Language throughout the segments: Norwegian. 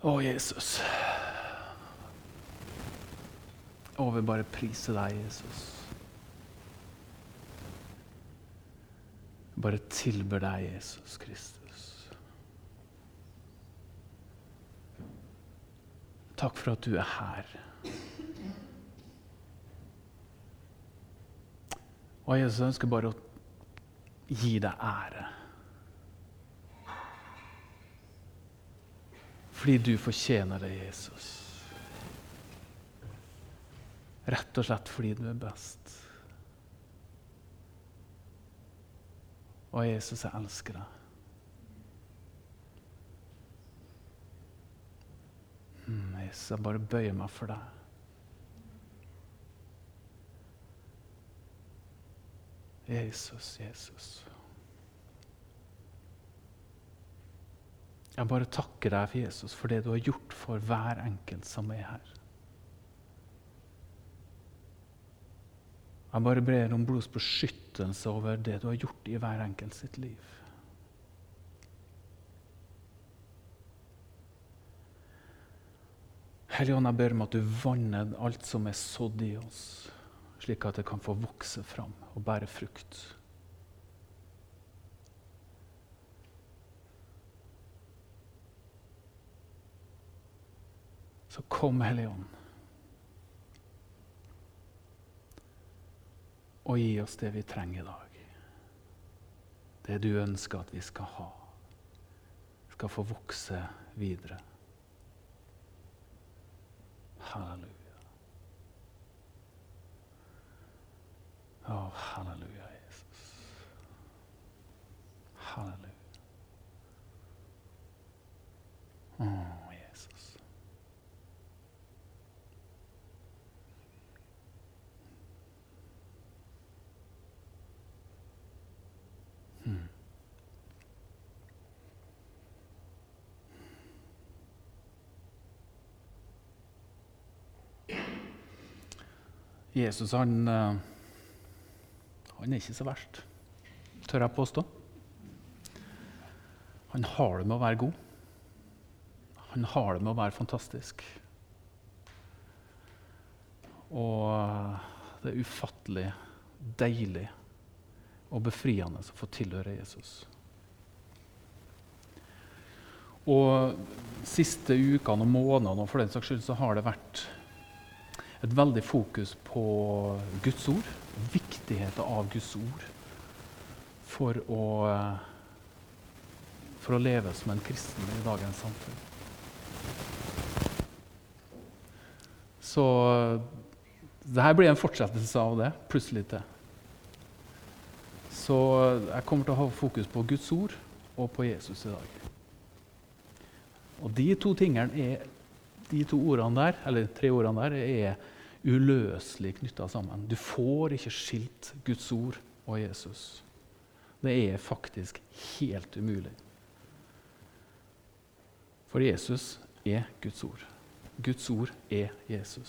Å, Jesus. Å, vi bare priser deg, Jesus. Bare tilber deg, Jesus Kristus. Takk for at du er her. Og Jesus, jeg ønsker bare å gi deg ære. Fordi du fortjener det, Jesus. Rett og slett fordi du er best. Og Jesus, jeg elsker deg. Jesus, jeg bare bøyer meg for deg. Jesus, Jesus. Jeg bare takker deg for Jesus, for det du har gjort for hver enkelt som er her. Jeg bare ber om blods beskyttelse over det du har gjort i hver enkelt sitt liv. Helligånd, jeg ber om at du vanner alt som er sådd i oss, slik at det kan få vokse fram og bære frukt. Så kom, Helligånd, og gi oss det vi trenger i dag. Det du ønsker at vi skal ha, skal få vokse videre. Halleluja. Å, halleluja, Jesus. Halleluja. Å, Jesus. Jesus, han er ikke så verst, tør jeg påstå. Han har det med å være god. Han har det med å være fantastisk. Og det er ufattelig deilig og befriende å få tilhøre Jesus. Og siste ukene og månedene, og for den saks skyld, så har det vært et veldig fokus på Guds ord, viktigheten av Guds ord for å leve som en kristen i dagens samfunn. Så det her blir en fortsettelse av det, plutselig til. Så jeg kommer til å ha fokus på Guds ord og på Jesus i dag. Og de to ordene der, eller 3 ordene der, er uløselig knyttet sammen. Du får ikke skilt Guds ord og Jesus. Det er faktisk helt umulig. For Jesus er Guds ord. Guds ord er Jesus.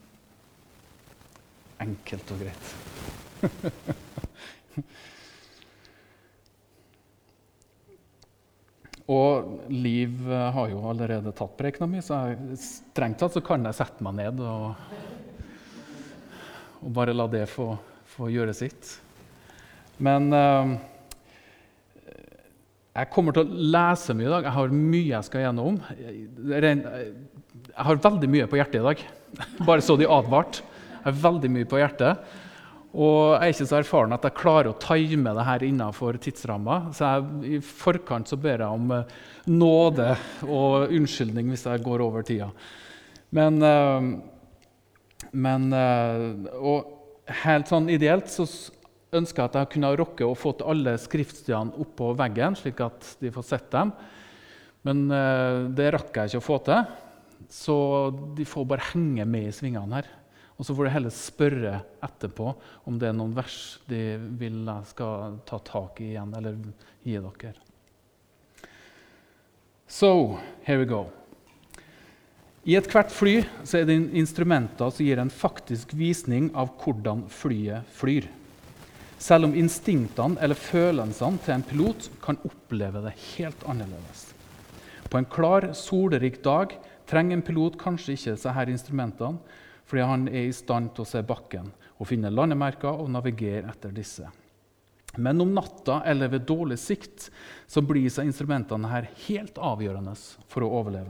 Enkelt og greit. Og Liv har jo allerede tatt prekena mi, så strengt tatt så kan jeg sette meg ned og bare la det få gjøre sitt. Men jeg kommer til å lese mye i dag. Jeg har mye jeg skal gjennom. Jeg har veldig mye på hjertet i dag. Bare så de advart. Jeg har veldig mye på hjertet. Og jeg er ikke så erfaren at jeg klarer å time det her innenfor tidsramma. Så i forkant så ber jeg om nåde og unnskyldning hvis jeg går over tida. Men helt sånn ideelt så ønsker jeg at jeg kunne rokke og fått alle skriftstedene opp på veggen, slik at de får sett dem. Men det rakk jeg ikke å få til, så de får bare henge med i svingene her. Og så får de heller spørre etterpå om det er noen vers de vil jeg skal ta tak i igjen, eller gi dere. So, here we go. I et hvert fly så er det instrumenter som gir en faktisk visning av hvordan flyet flyr. Selv om instinktene eller følelsene til en pilot kan oppleve det helt annerledes. På en klar, solrik dag trenger en pilot kanskje ikke disse her instrumentene, fordi han er i stand til å se bakken og finne landemerker og navigere etter disse. Men om natta eller ved dårlig sikt så blir disse instrumentene her helt avgjørende for å overleve.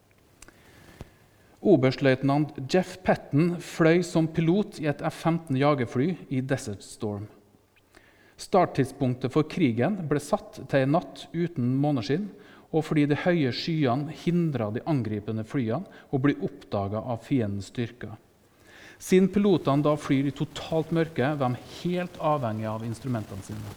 Oberstløytnant Jeff Patton fløy som pilot i et F-15 jagerfly i Desert Storm. Starttidspunktet for krigen ble satt til en natt uten måneskinn, og fordi de høye skyene hindret de angripende flyene å bli oppdaget av fiendens styrker. Siden pilotene da flyr i totalt mørke, var de helt avhengige av instrumentene sine.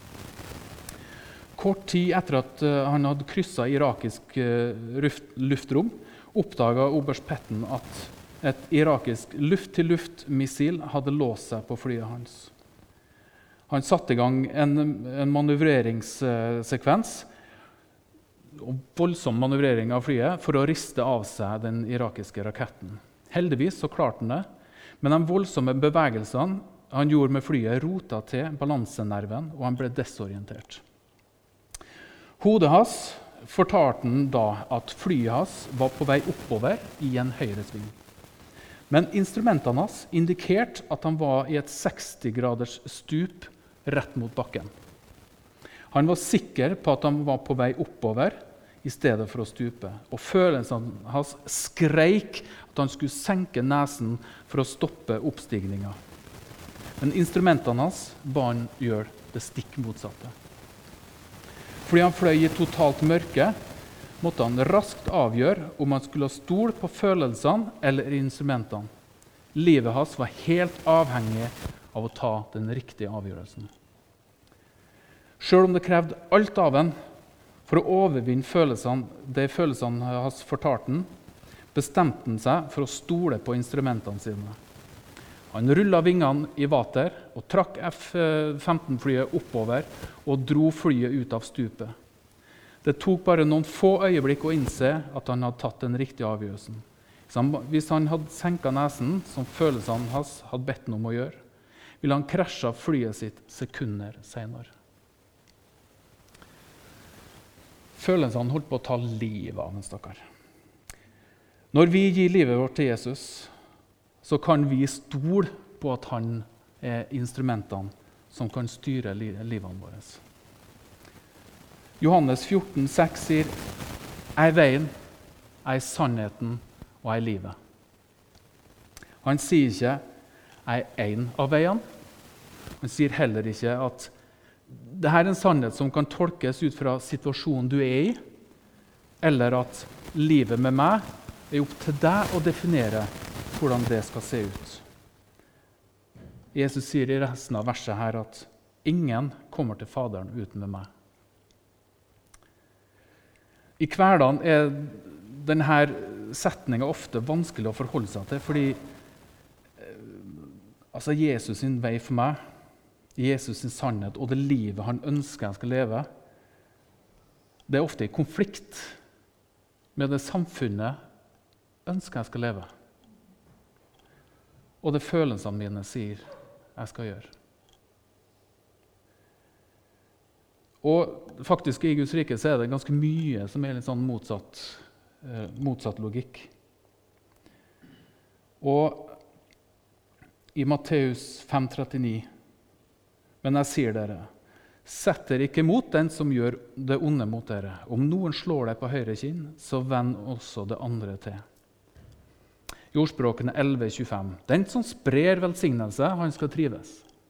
Kort tid etter at han hadde krysset irakisk luftrom, oppdaget oberst Patton at et irakisk luft-til-luft-missil hadde låst seg på flyet hans. Han satte i gang en manøvreringssekvens, og voldsom manøvrering av flyet, for å riste av seg den irakiske raketten. Heldigvis så klarte han det, men de voldsomme bevegelsene han gjorde med flyet rotet til balansenerven, og han ble desorientert. Hodet hans fortalte han da at flyet hans var på vei oppover i en høyresving. Men instrumentene hans indikerte at han var i et 60-graders stup rett mot bakken. Han var sikker på at han var på vei oppover i stedet for å stupe, og følelsene hans skreik at han skulle senke nesen for å stoppe oppstigningen. Men instrumentene hans ba han gjøre det stikk motsatte. Fordi han fløy i totalt mørke, måtte han raskt avgjøre om han skulle stole på følelsene eller instrumentene. Livet hans var helt avhengig av å ta den riktige avgjørelsen. Selv om det krevde alt av en for å overvinne følelsene hans fortalte han, bestemte han seg for å stole på instrumentene sine. Han rullet vingene i vater og trakk F-15-flyet oppover og dro flyet ut av stupet. Det tok bare noen få øyeblikk å innse at han hadde tatt den riktige avgjørelsen. Hvis han hadde senket nesen, som følelsene hans hadde bedt ham om å gjøre, ville han krasje flyet sitt sekunder senere. Følelsene holdt på å ta livet av en stakkar. Når vi gir livet vårt til Jesus, så kan vi stole på at han er instrumentene som kan styre livene våre. Johannes 14,6 sier: «Jeg er veien, jeg er sannheten og jeg er livet.» Han sier ikke «jeg er en av veiene». Han sier heller ikke at dette er en sannhet som kan tolkes ut fra situasjonen du er i, eller at livet med meg er opp til deg å definere hvordan det skal se ut. Jesus sier i resten av verset her at ingen kommer til Faderen uten med meg. I hverdagen er denne setningen ofte vanskelig å forholde seg til, fordi Jesus sin vei for meg, Jesus sin sannhet og det livet han ønsker jeg skal leve, det er ofte i konflikt med det samfunnet ønsker jeg skal leve. Og det følelsene mine sier jeg skal gjøre. Og faktisk i Guds rike så er det ganske mye som er litt sånn motsatt logikk. Og i Matteus 5,39: «Men jeg sier dere, sett dere ikke mot den som gjør det onde mot dere. Om noen slår deg på høyre kinn, så vend også det andre til.» Jordspråkene 11,25: «Den som sprer velsignelse, han skal trives.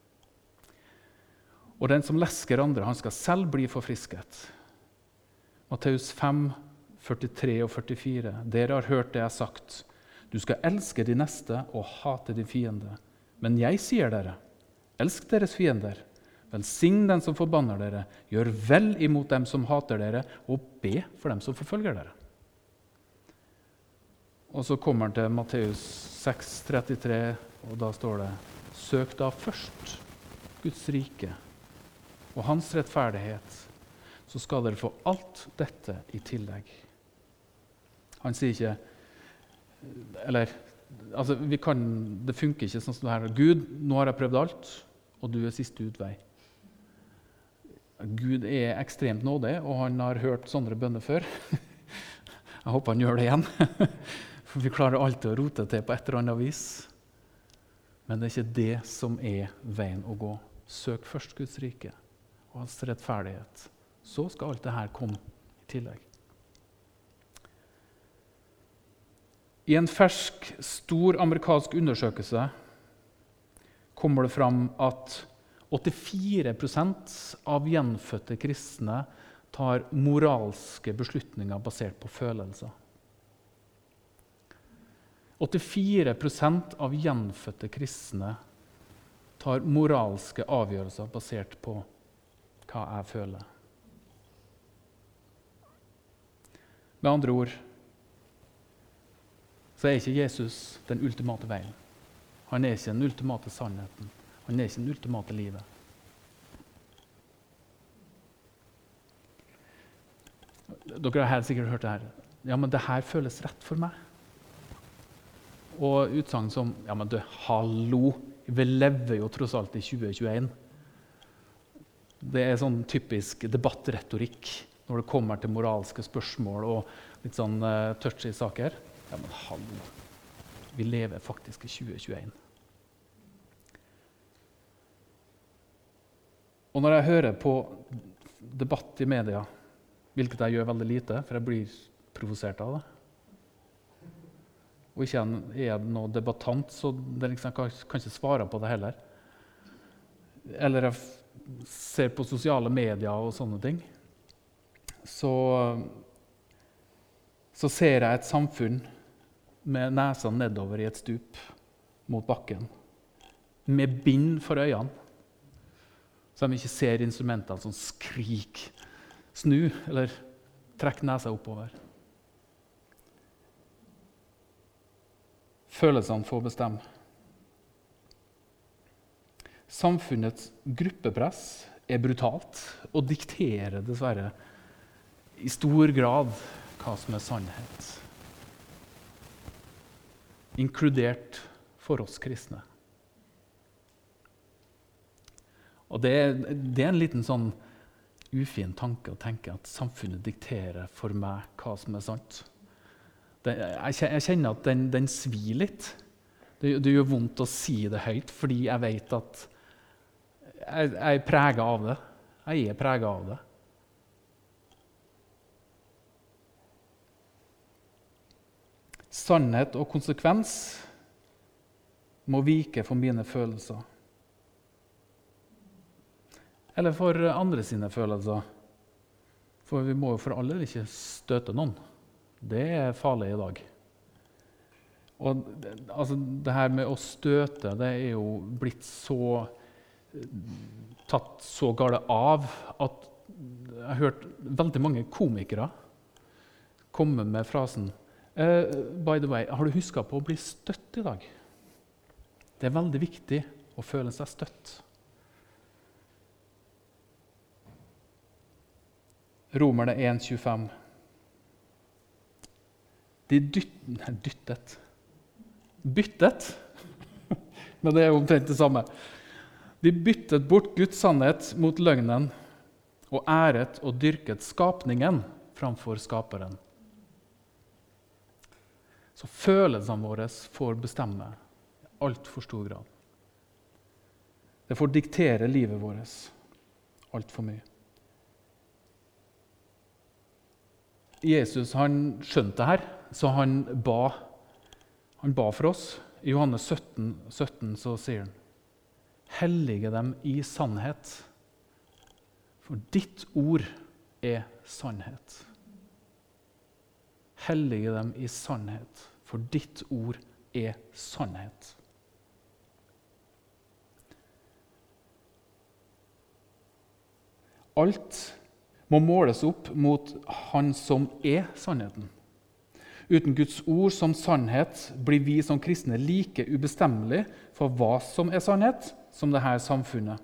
Og den som lesker andre, han skal selv bli forfrisket.» Matteus 5,43 og 44: «Dere har hørt det jeg har sagt. Du skal elske de neste og hate de fiende. Men jeg sier dere, elsk deres fiender. Velsign den som forbanner dere. Gjør vel imot dem som hater dere, og be for dem som forfølger dere.» Og så kommer han til Matteus 6,33, og da står det: «Søk da først Guds rike og hans rettferdighet, så skal dere få alt dette i tillegg.» Han sier ikke, det funker ikke sånn som det her: «Gud, nå har jeg prøvd alt, og du er siste utvei.» Gud er ekstremt nådig, og han har hørt sånne bønner før. Jeg håper han gjør det igjen. For vi klarer alltid å rote til på et eller annet vis. Men det er ikke det som er veien å gå. Søk først Guds rike og hans rettferdighet. Så skal alt det her komme i tillegg. I en fersk, stor amerikansk undersøkelse kommer det fram at 84% av gjenfødte kristne tar moralske beslutninger basert på følelser. 84% av gjenfødte kristne tar moralske avgjørelser basert på hva jeg føler. Med andre ord så er ikke Jesus den ultimate veien. Han er ikke den ultimate sannheten. Han er ikke den ultimate livet. Dere har helt sikkert hørt det her. Ja, men det her føles rett for meg. Og utsagn som, ja, men du, hallo, vi lever jo tross alt i 2021. Det er sånn typisk debattretorikk når det kommer til moralske spørsmål og litt sånn touchy saker. Ja, men hallo, vi lever faktisk i 2021. Og når jeg hører på debatt i media, hvilket jeg gjør veldig lite, for jeg blir provosert av det, og ikke er jeg noe debattant, så det liksom, jeg kan ikke svare på det heller. Eller jeg ser på sosiale medier og sånne ting, så ser jeg et samfunn med nesa nedover i et stup mot bakken, med bind for øynene, så de ikke ser instrumentene som skrik, snu eller trekk nesa oppover. Følelsene får bestemme. Samfunnets gruppepress er brutalt og dikterer dessverre i stor grad hva som er sannhet. Inkludert for oss kristne. Og det er en liten sånn ufin tanke å tenke at samfunnet dikterer for meg hva som er sant. Jeg kjenner at den svir litt. Det gjør vondt å si det høyt, fordi jeg vet at jeg er preget av det. Jeg er preget av det. Sannhet og konsekvens må vike for mine følelser. Eller for andre sine følelser. For vi må jo for alle ikke støte noen. Det er farlig i dag. Og altså, det her med å støte, det er jo blitt så tatt så galt av at jeg har hørt veldig mange komikere komme med frasen by the way, har du husket på å bli støtt i dag? Det er veldig viktig å føle seg støtt. Romerne 1,25. De byttet, men det er jo omtrent det samme. De byttet bort Guds sannhet mot løgnen og æret og dyrket skapningen framfor skaperen. Så følelsene våre får bestemme i alt for stor grad. Det får diktere livet vårt alt for mye. Jesus han skjønte det her, så han ba for oss. I Johannes 17 så sier han, hellige dem i sannhet, for ditt ord er sannhet. Hellige dem i sannhet, for ditt ord er sannhet. Alt må måles opp mot han som er sannheten. Uten Guds ord som sannhet blir vi som kristne like ubestemmelige for hva som er sannhet, som det her samfunnet.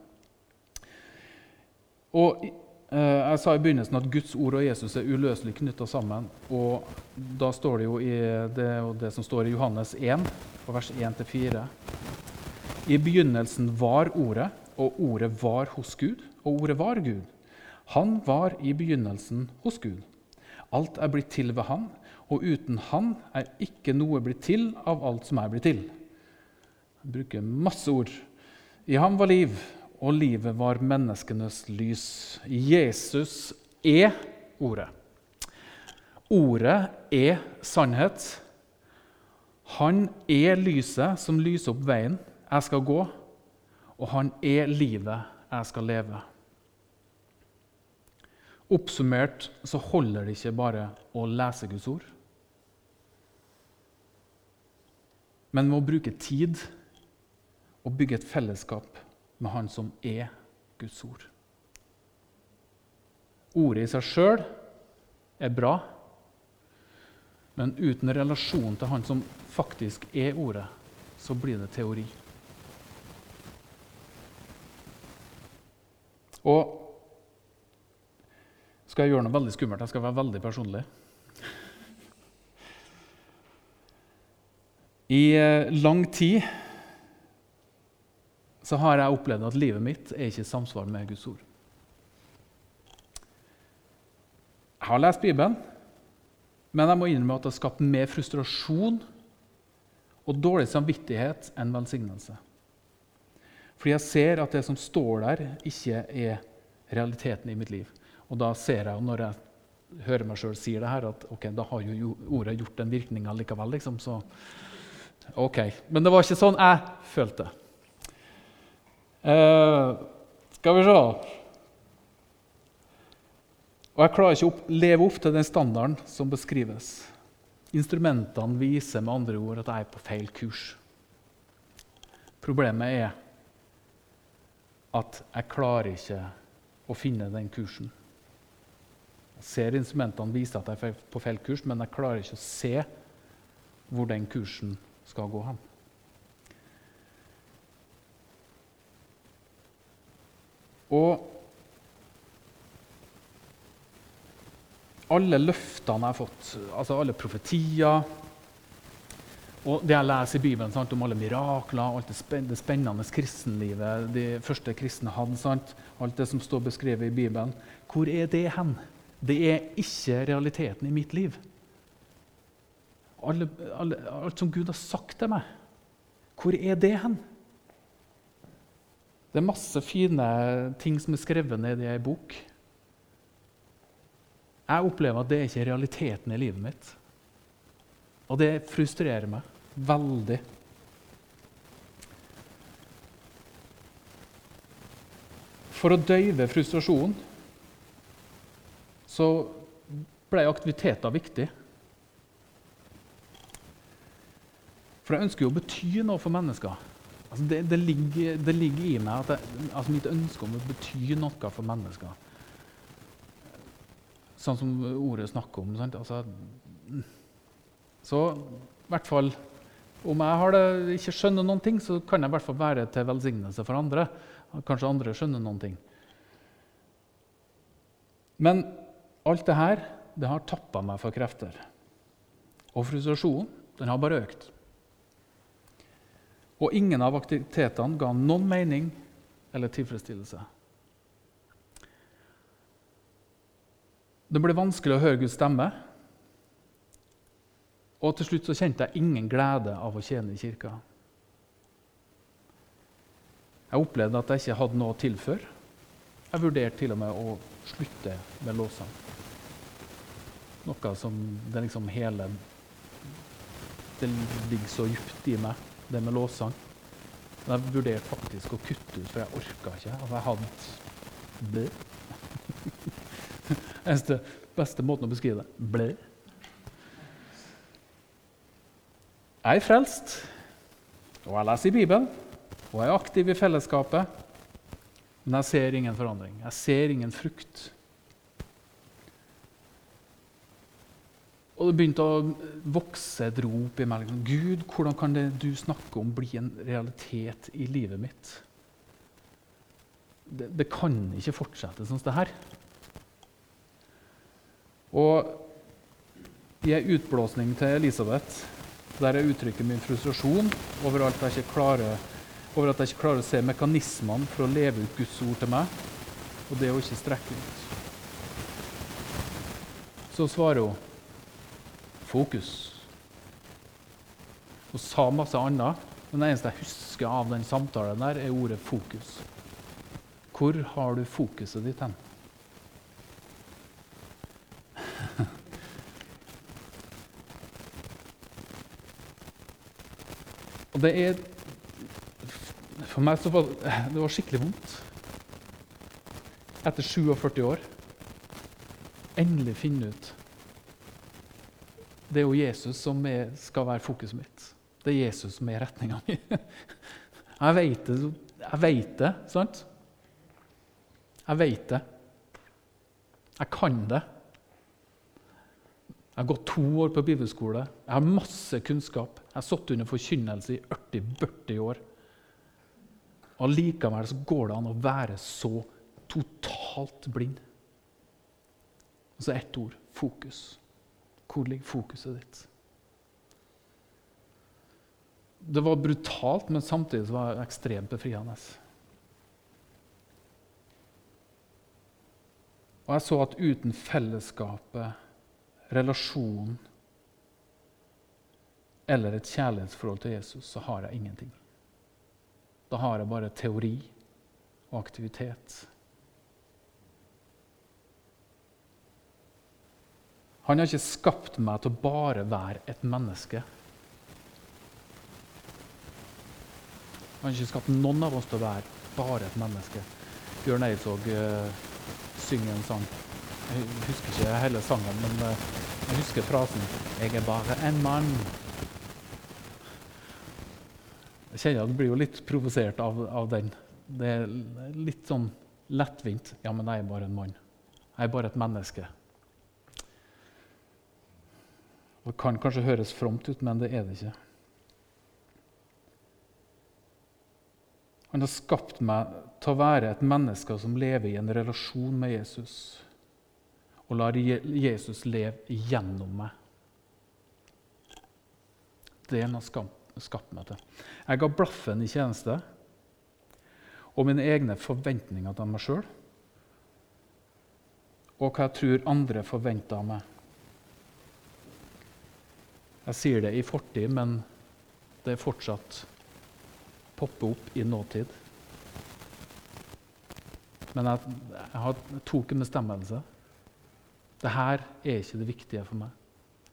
Og jeg sa i begynnelsen at Guds ord og Jesus er uløselig knyttet sammen, og da står det jo i det som står i Johannes 1, vers 1-4. I begynnelsen var ordet, og ordet var hos Gud, og ordet var Gud. Han var i begynnelsen hos Gud. Alt er blitt til ved han, og uten han ikke noe blitt til av alt som blitt til. Han bruker masse ord. I ham var liv, og livet var menneskenes lys. Jesus ordet. Ordet sannhet. Han lyset som lyser opp veien jeg skal gå, og han livet jeg skal leve. Oppsummert så holder det ikke bare å lese Guds ord, men må bruke tid og bygge et fellesskap med han som Guds ord. Ordet i seg selv bra, men uten relasjon til han som faktisk ordet, så blir det teori. Og skal jeg gjøre noe veldig skummelt, jeg skal være veldig personlig. I lang tid så har jeg opplevd at livet mitt ikke i samsvar med Guds ord. Jeg har lest Bibelen, men jeg må innrømme at det har skapt mer frustrasjon og dårlig samvittighet enn velsignelse. Fordi jeg ser at det som står der, ikke realiteten i mitt liv. Og da ser jeg, når jeg hører meg selv si det her, at ok, da har jo ordet gjort en virkning allikevel, liksom, så ok. Men det var ikke sånn jeg følte. Skal vi se. Og jeg klarer ikke å leve opp til den standarden som beskrives. Instrumentene viser med andre ord at jeg på feil kurs. Problemet at jeg klarer ikke å finne den kursen. Jeg ser instrumentene vise at jeg på feil kurs, men jeg klarer ikke å se hvor den kursen skal gå hen. Og alle løftene jeg har fått, altså alle profetier, og det jeg leser i Bibelen, sant, om alle mirakler, alt det spennende kristenlivet, de første kristne hadde, sant, alt det som står beskrevet i Bibelen, hvor det hen? Det ikke realiteten i mitt liv. Alt som Gud har sagt til meg, hvor det hen? Det masse fine ting som skrevet ned i en bok. Jeg opplever at det ikke realiteten i livet mitt. Og det frustrerer meg veldig. For å døyve frustrasjonen, så ble aktiviteter viktig. For jeg ønsker jo å bety noe for mennesker. Altså det ligger i meg at mitt ønske om å bety noe for mennesker. Sånn som ordet snakker om. Sant? Altså, så i hvert fall, om jeg ikke skjønner noen ting, så kan jeg i hvert fall være til velsignelse for andre. Kanskje andre skjønner noen ting. Men alt det her, det har tappet meg for krefter. Og frustrasjonen, den har bare økt. Og ingen av aktivitetene ga noen mening eller tilfredsstillelse. Det ble vanskelig å høre Guds stemme. Og til slutt så kjente jeg ingen glede av å tjene i kirka. Jeg opplevde at jeg ikke hadde noe å tilføre. Jeg vurderte til og med å slutte med lovsang. Noe som det liksom hele det ligger så dypt i meg, det med lovsang. Men jeg vurderte faktisk å kutte ut, for jeg orket ikke. Altså jeg hadde ble. Det beste måten å beskrive det. Ble. Jeg frelst, og jeg leser i Bibelen, og jeg aktiv i fellesskapet, men jeg ser ingen forandring. Jeg ser ingen frukt. Og det begynte å vokse et rop i meg. Gud, hvordan kan det du snakker om bli en realitet i livet mitt? Det kan ikke fortsette sånn som det her. Og i en utblåsning til Elisabeth, der jeg uttrykker min frustrasjon over at jeg ikke klarer å se mekanismene for å leve ut Guds ord til meg, og det å ikke strekke ut. Så svarer hun, fokus. Og sa masse annet, men det eneste jeg husker av den samtalen der, er ordet fokus. Hvor har du fokuset ditt hen? Og det er, for meg så var det var skikkelig vondt. Etter 47 år, endelig finne ut. Det er jo Jesus som skal være fokuset mitt. Det er Jesus som er retningen min. Jeg vet det, sant? Jeg vet det. Jeg kan det. Jeg har gått 2 år på bibelskole. Jeg har masse kunnskap. Jeg har satt under forkynnelse i 40 år. Og likevel så går det an å være så totalt blind. Og så ett ord, fokus. Hvor ligger fokuset ditt? Det var brutalt, men samtidig så var det ekstremt befriende. Og jeg så at uten fellesskapet, relasjon eller et kjærlighetsforhold til Jesus, så har jeg ingenting. Da har jeg bare teori og aktivitet. Han har ikke skapt meg til å bare være et menneske. Han har ikke skapt noen av oss til å være bare et menneske. Bjørn Eidsvåg synger en sang. Jeg husker ikke hele sangen, men jeg husker frasen «Jeg er bare en mann». Jeg kjenner at jeg blir jo litt provosert av den. Det er litt sånn lettvint. Ja, men jeg er bare en mann. Jeg er bare et menneske. Det kan kanskje høres fromt ut, men det er det ikke. Han har skapt meg til å være et menneske som lever i en relasjon med Jesus, og lar Jesus leve gjennom meg. Det han har skapt meg til. Jeg ga blaffen i tjeneste, og mine egne forventninger til meg selv, og hva jeg tror andre forventer av meg. Jeg sier det i fortid, men det er fortsatt poppe opp i nåtid. Men jeg tok en bestemmelse. Dette er ikke det viktige for meg.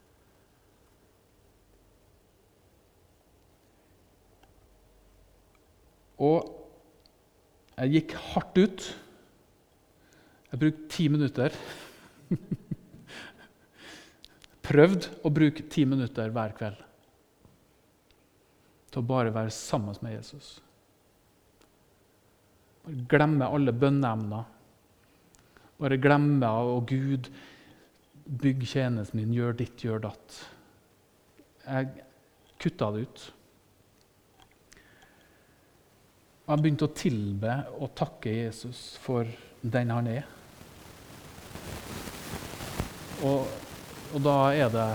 Og jeg gikk hardt ut. Jeg brukte 10 minutter. Prøvde å bruke 10 minutter hver kveld til å bare være sammen med Jesus. Bare glemme alle bønneemner. Bare glemme å Gud, bygg tjenesten min, gjør ditt, gjør datt. Jeg kuttet det ut. Og jeg begynte å tilbe og takke Jesus for den han er. Og da er det...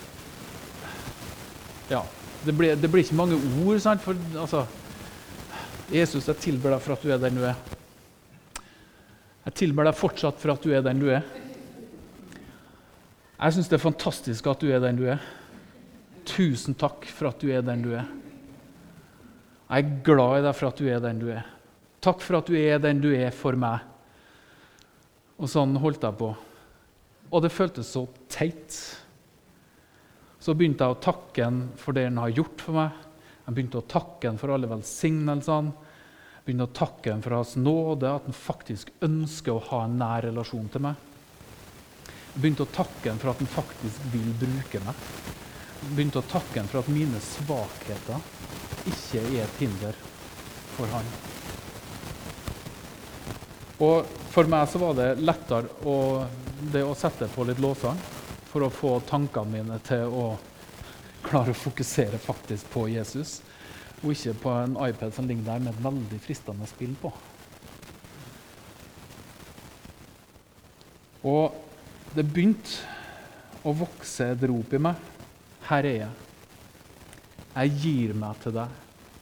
Ja, det blir ikke mange ord, sant? For altså, Jesus, jeg tilber deg for at du er den du er. Jeg tilber deg fortsatt for at du er den du er. Jeg synes det er fantastisk at du er den du er. Tusen takk for at du er den du er. Jeg er glad i deg for at du er den du er. Takk for at du er den du er for meg. Og sånn holdt jeg på. Og det føltes så teit. Så begynte jeg å takke han for det han har gjort for meg. Jeg begynte å takke han for alle velsignelsene. Jeg begynte å takke han for hans nåde, at han faktisk ønsker å ha en nær relasjon til meg. Jeg begynte å takke han for at han faktisk vil bruke meg. Jeg begynte å takke han for at mine svakheter ikke er et hinder for han. Og for meg så var det lettere det å sette på litt låsang for å få tankene mine til å klare å fokusere faktisk på Jesus, og ikke på en iPad som ligger der med et veldig fristende spill på. Og det begynte å vokse et rop i meg. Her er jeg. Jeg gir meg til deg.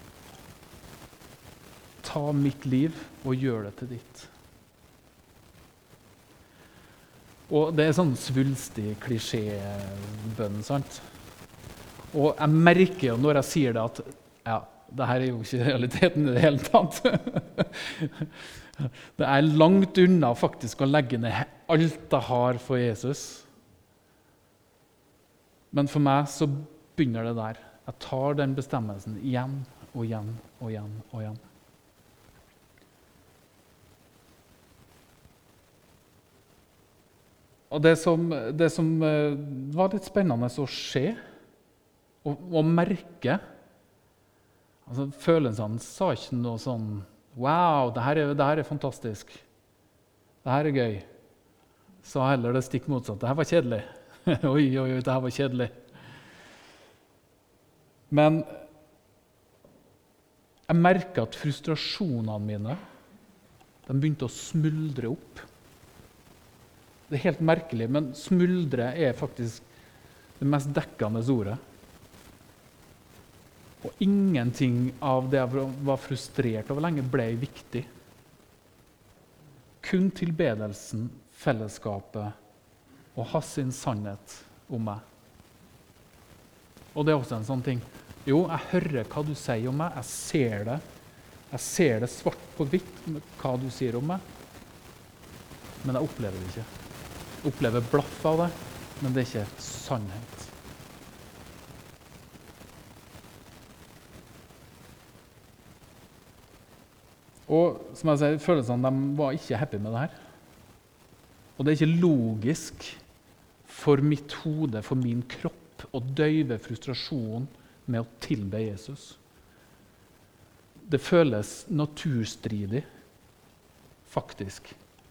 Ta mitt liv og gjør det til ditt. Og det er sånn svulstig klisjébønn, sant? Og jeg merker jo når jeg sier det at ja, det her er jo ikke realiteten i det hele tatt. Det er langt unna faktisk å legge ned alt jeg har for Jesus. Men for meg så begynner det der. Jeg tar den bestemmelsen igjen og igjen og igjen og igjen. Og det som var litt spennende å se og merke, altså følelsene sa ikke noe sånn «Wow, det her er fantastisk. Det her er gøy». Sa heller det stikk motsatt. Det her var kjedelig. Oi, det her var kjedelig. Men jeg merket at frustrasjonene mine, de begynte å smuldre opp. Det er helt merkelig, men smuldre er faktisk det mest dekkende ordet. Og ingenting av det jeg var frustrert over lenge ble viktig. Kun tilbedelsen, fellesskapet og hans sin sannhet om meg. Og det er også en sånn ting. Jo, jeg hører hva du sier om meg, jeg ser det. Jeg ser det svart på hvitt hva du sier om meg. Men jeg opplever det ikke. Jeg opplever blaff av det, men det er ikke sannhet. Og som jeg sier, følelsene de var ikke happy med det her. Og det er ikke logisk for mitt hode, for min kropp, å døyve frustrasjonen med å tilbe Jesus. Det føles naturstridig, faktisk.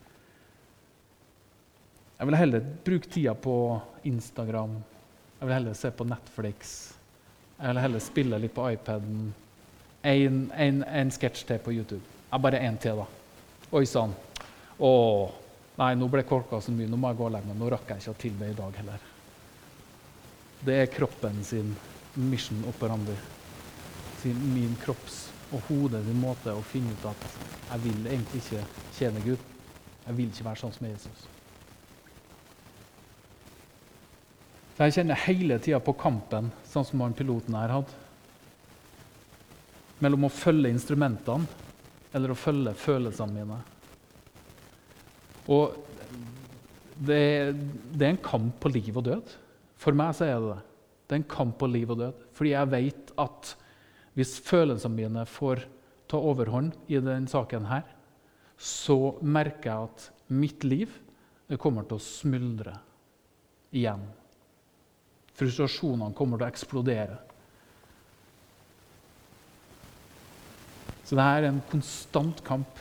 Jeg vil heller bruke tida på Instagram. Jeg vil heller se på Netflix. Jeg vil heller spille litt på iPaden. En sketsj til på YouTube. Ja, bare en til, da. Oi sann. Nei, nå ble klokka så mye. Nå må jeg gå og legge meg. Nå rakk jeg ikke å tilbe i dag heller. Det er kroppen sin mission operandi. Min kropps og hodet sin måte å finne ut at jeg vil egentlig ikke tjene Gud. Jeg vil ikke være sånn som Jesus. Så jeg kjenner hele tida på kampen, sånn som han piloten her hadde. Mellom å følge instrumentene eller å følge følelsene mine. Og det er en kamp på liv og død. For meg så er det det. Det er en kamp på liv og død. Fordi jeg vet at hvis følelsene mine får ta overhånd i den saken her, så merker jeg at mitt liv kommer til å smuldre igjen. Frustrasjonene kommer til å eksplodere. Så det er en konstant kamp.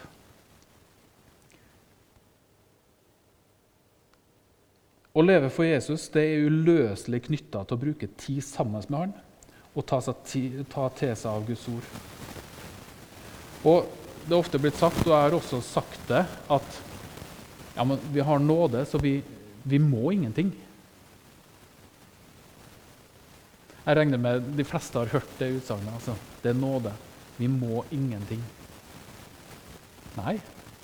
Å leve for Jesus det er uløselig knyttet til å bruke tid sammen med han og ta til seg av Guds ord. Og det er ofte blitt sagt, og jeg har også sagt det, at ja, men vi har nåde, så vi må ingenting. Jeg regner med de fleste har hørt det utsagnet. Altså, det er nåde. Vi må ingenting. Nei.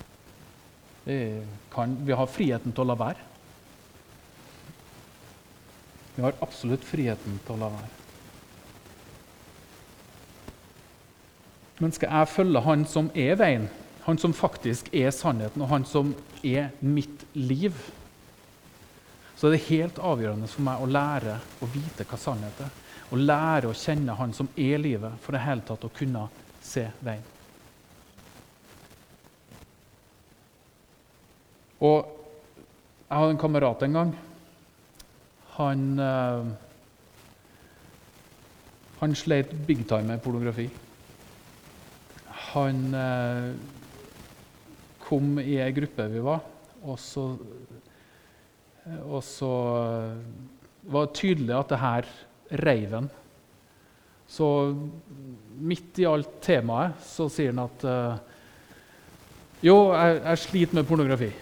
Vi har friheten til å la være. Vi har absolutt friheten til å la være. Men skal jeg følge han som er veien, han som faktisk er sannheten, og han som er mitt liv, så er det helt avgjørende for meg å lære å vite hva sannhet er. Å lære å kjenne han som er livet, for det hele tatt å kunne se veien. Og jeg hadde en kamerat en gang. Han slet big time med pornografi. Han kom i en gruppe vi var, og så var det tydelig at det her reiv han. Så midt i alt temaet så sier han at jo, jeg sliter med pornografi.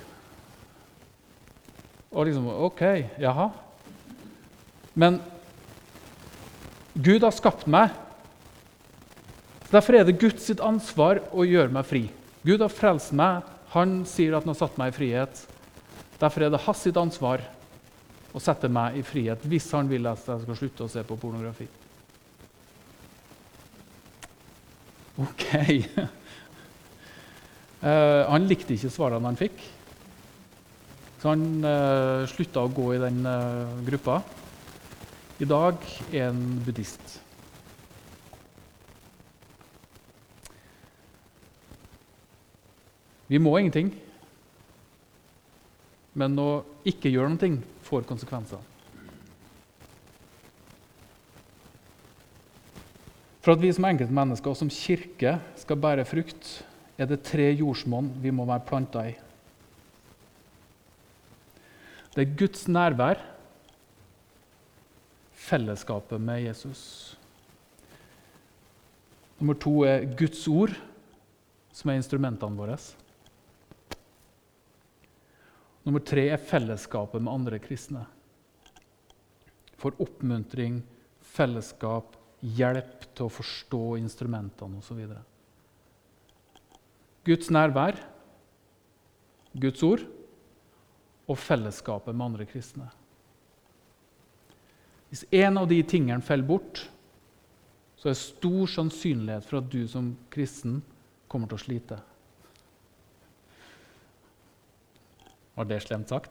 Og liksom, ok, jaha. Men Gud har skapt meg. Derfor er det Guds sitt ansvar å gjøre meg fri. Gud har frelst meg. Han sier at han har satt meg i frihet. Derfor er det hans sitt ansvar å sette meg i frihet hvis han vil at jeg skal slutte å se på pornografi. Ok. Han likte ikke svarene han fikk, så han slutta å gå i den gruppa. I dag er han buddhist. Vi må ingenting, men å ikke gjøre noe får konsekvenser. For at vi som enkeltmennesker og som kirke skal bære frukt, er det 3 jordsmonn vi må være plantet i. Det er Guds nærvær, fellesskapet med Jesus. Nummer 2 er Guds ord, som er instrumentene våre. Nummer 3 er fellesskapet med andre kristne. For oppmuntring, fellesskap, hjelp til å forstå instrumentene osv. Guds nærvær, Guds ord og fellesskapet med andre kristne. Hvis en av de tingene faller bort, så er det stor sannsynlighet for at du som kristen kommer til å slite. Var det slemt sagt?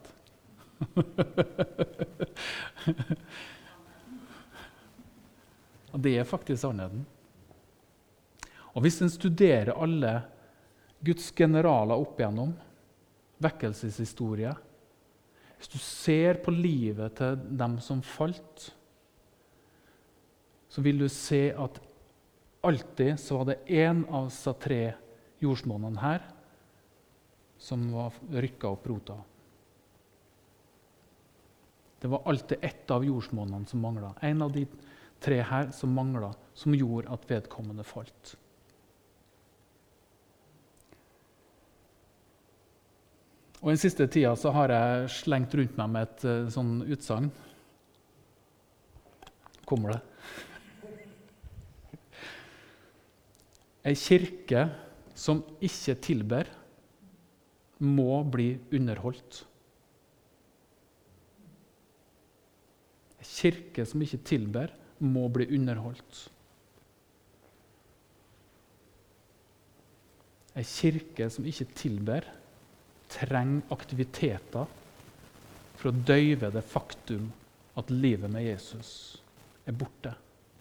Det er faktisk sannheten. Og hvis en studerer alle Guds generaler opp igjennom, vekkelseshistorie, hvis du ser på livet til dem som falt, så vil du se at alltid så var det en av disse 3 jordsmonnene her som var rykket opp rota. Det var alltid ett av jordsmonnene som manglet. En av de 3 her som manglet, som gjorde at vedkommende falt. Og den siste tida så har jeg slengt rundt meg med et sånn utsagn. Kommer det? En kirke som ikke tilber, må bli underholdt. En kirke som ikke tilber, må bli underholdt. En kirke som ikke tilber, trenger aktiviteter for å døyve det faktum at livet med Jesus er borte.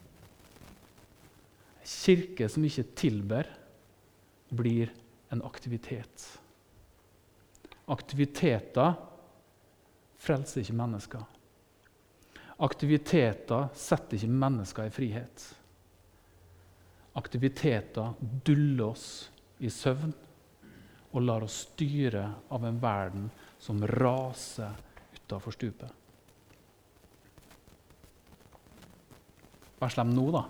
En kirke som ikke tilber, blir en aktivitet. Aktiviteter frelser ikke mennesker. Aktiviteter setter ikke mennesker i frihet. Aktiviteter duller oss i søvn og lar oss styre av en verden som raser utenfor stupet. Vær slem nå, da.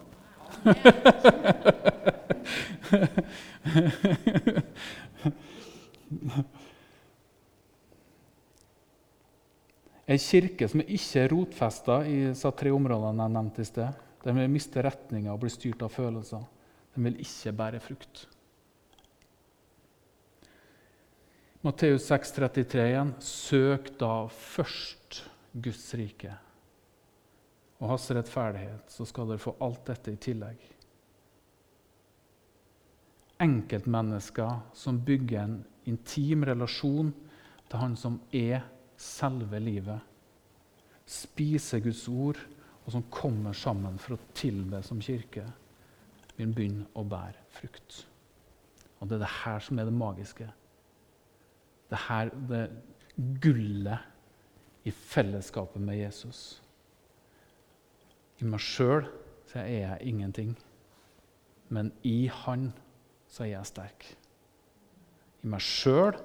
En kirke som ikke er rotfestet i disse 3 områdene jeg nevnte i sted, den vil miste retningen og bli styrt av følelser. Den vil ikke bære frukt. Matteus 6,33 igjen. Søk da først Guds rike og hans rettferdighet, så skal dere få alt dette i tillegg. Enkeltmennesker som bygger en intim relasjon til han som er selve livet, spiser Guds ord, og som kommer sammen for å tilbe som kirke, vil begynne å bære frukt. Og det er det her som er det magiske. Det her, det gullet i fellesskapet med Jesus. I meg selv så er jeg ingenting, men i han så er jeg sterk. I meg selv,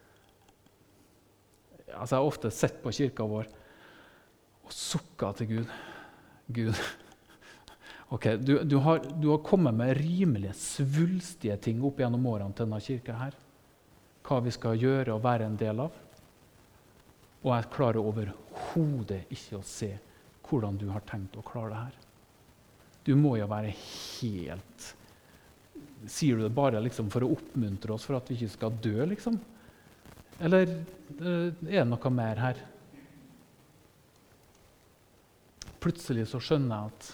jeg har ofte sett på kirka vår og sukket til Gud. Gud, ok, du har kommet med rimelig svulstige ting opp gjennom årene til denne kirka her. Hva vi skal gjøre og være en del av. Og jeg klarer overhodet ikke å se hvordan du har tenkt å klare det her. Du må jo være helt... Sier du det bare liksom for å oppmuntre oss for at vi ikke skal dø, liksom? Eller er det noe mer her? Plutselig så skjønner jeg at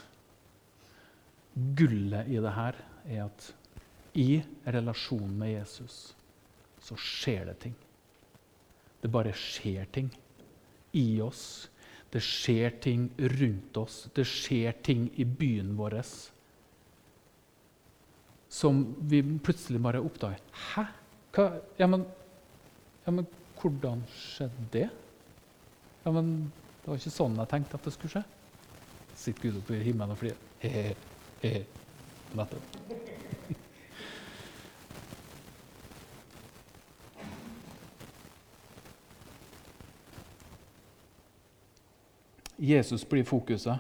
gullet i det her er at i relasjon med Jesus så skjer det ting. Det bare skjer ting i oss. Det skjer ting rundt oss. Det skjer ting i byen vår som vi plutselig bare oppdager. Hæ? Hva? Ja, men hvordan skjedde det? Ja, men det var ikke sånn jeg tenkte at det skulle skje. Sitter Gud oppe i himmelen og flyr. He-he. Nettopp. Jesus blir fokuset.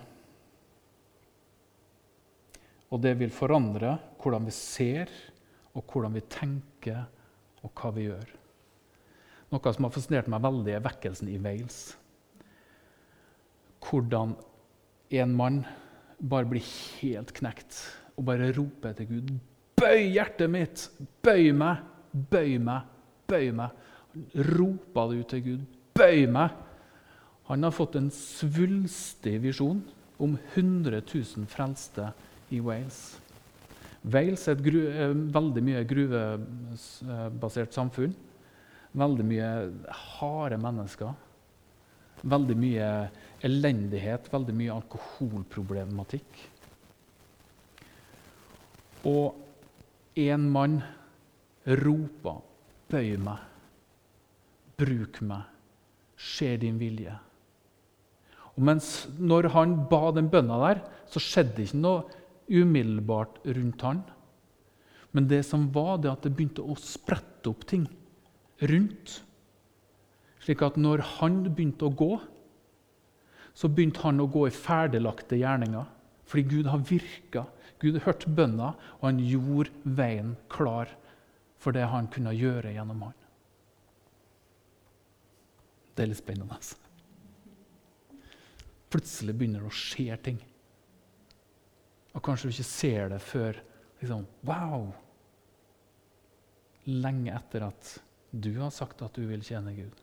Og det vil forandre hvordan vi ser, og hvordan vi tenker, og hva vi gjør. Noe som har fascinert meg veldig er vekkelsen i Wales. Hvordan en mann bare blir helt knekt, og bare roper til Gud, «Bøy hjertet mitt! Bøy meg! Bøy meg! Bøy meg!» Han roper det ut til Gud, «Bøy meg!» Han har fått en svulstig visjon om 100 000 frelste i Wales. Wales er veldig mye gruvebasert samfunn. Veldig mye harde mennesker. Veldig mye elendighet, veldig mye alkoholproblematikk. Og en mann roper, «Bøy meg, bruk meg, skjer din vilje». Og mens når han ba den bønna der, så skjedde det ikke noe umiddelbart rundt han. Men det som var det at det begynte å sprette opp ting rundt. Slik at når han begynte å gå, så begynte han å gå i ferdiglagte gjerninger. Fordi Gud har virket. Gud har hørt bønna, og han gjorde veien klar for det han kunne gjøre gjennom han. Det er litt spennende. Plutselig begynner det å skje ting. Og kanskje du ikke ser det før liksom, wow! Lenge etter at du har sagt at du vil tjene Gud.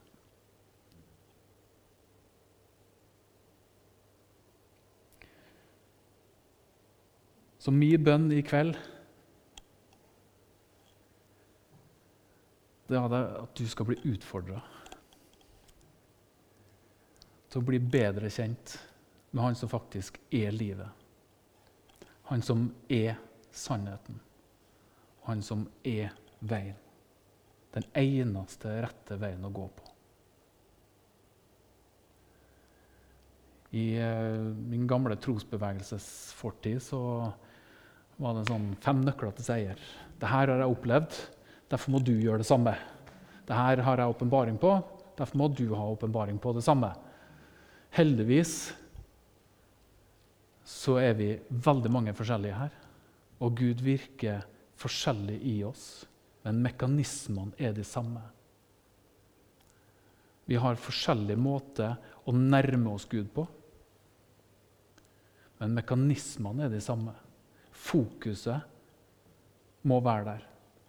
Så min bønn i kveld, det er at du skal bli utfordret. Til å bli bedre kjent med han som faktisk er livet. Han som er sannheten. Han som er veien. Den eneste rette veien å gå på. I min gamle trosbevegelsesfortid så var det en sånn 5 nøkler til seier. Dette har jeg opplevd, derfor må du gjøre det samme. Dette har jeg åpenbaring på, derfor må du ha åpenbaring på det samme. Heldigvis så er vi veldig mange forskjellige her, og Gud virker forskjellig i oss, men mekanismene er de samme. Vi har forskjellige måter å nærme oss Gud på, men mekanismene er de samme. Fokuset må være der.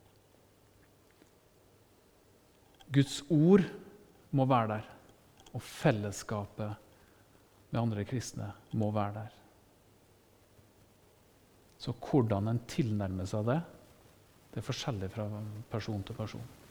Guds ord må være der, og fellesskapet med andre kristne må være der. Så hvordan en tilnærmer seg det, det er forskjellig fra person til person.